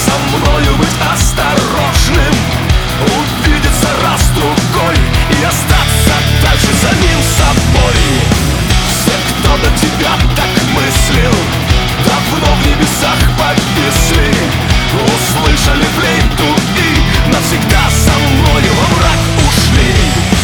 со мною быть осторожным, увидеться раз-другой и остаться дальше самим собой. Все, кто до тебя так мыслил, давно в небесах повисли, услышали флейту и навсегда со мною во мрак ушли.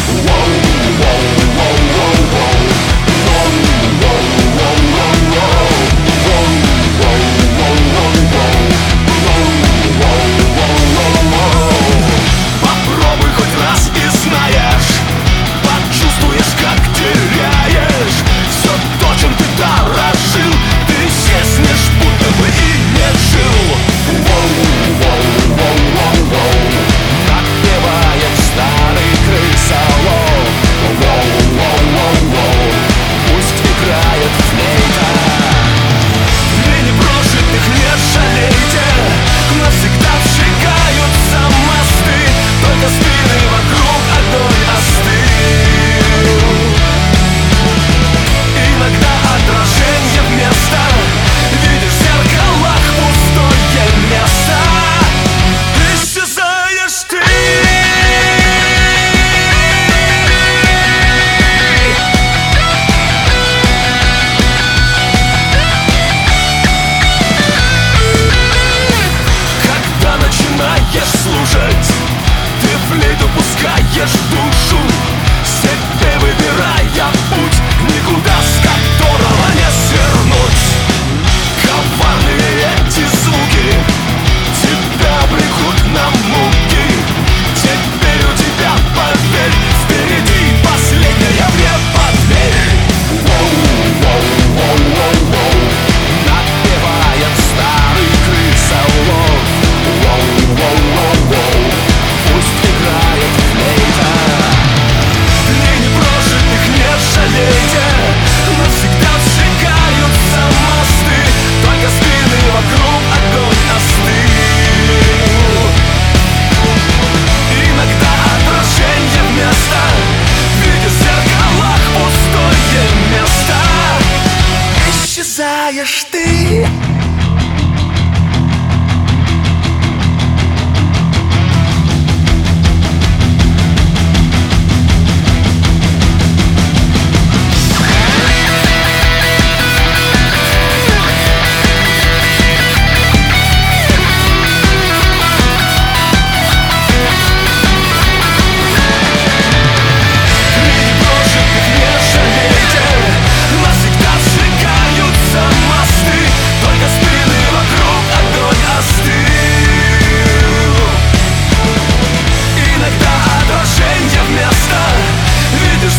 Попробуй хоть раз и знаешь, почувствуешь, как теряешь все то, чем ты дорожил. Ты исчезнешь, будто бы и не жил. Напевает старый крысолов. Пусть играет флейта. Дни непрожитых не жалейте, навсегда сжигаются мосты, только спины вокруг огонь остыл. Иногда отражение вместо, видишь в зеркалах пустое место. Исчезаешь ты. Когда начинаешь слушать, ты флейту пускаешь душу, себе выбирая путь, никуда с которого не свернуть. Коварные эти звуки тебя обрекут на муки. Теперь у тебя, поверь, впереди последняя в небо дверь. Напевает старый крысолов. Пусть играет флейта. Дней непрожитых не жалейте, навсегда сжигаются мосты, только спины вокруг огонь остыл. Иногда отражение вместо, видишь в зеркалах пустое место. Исчезаешь ты.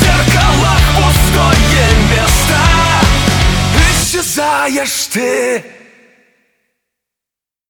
Исчезаешь ты.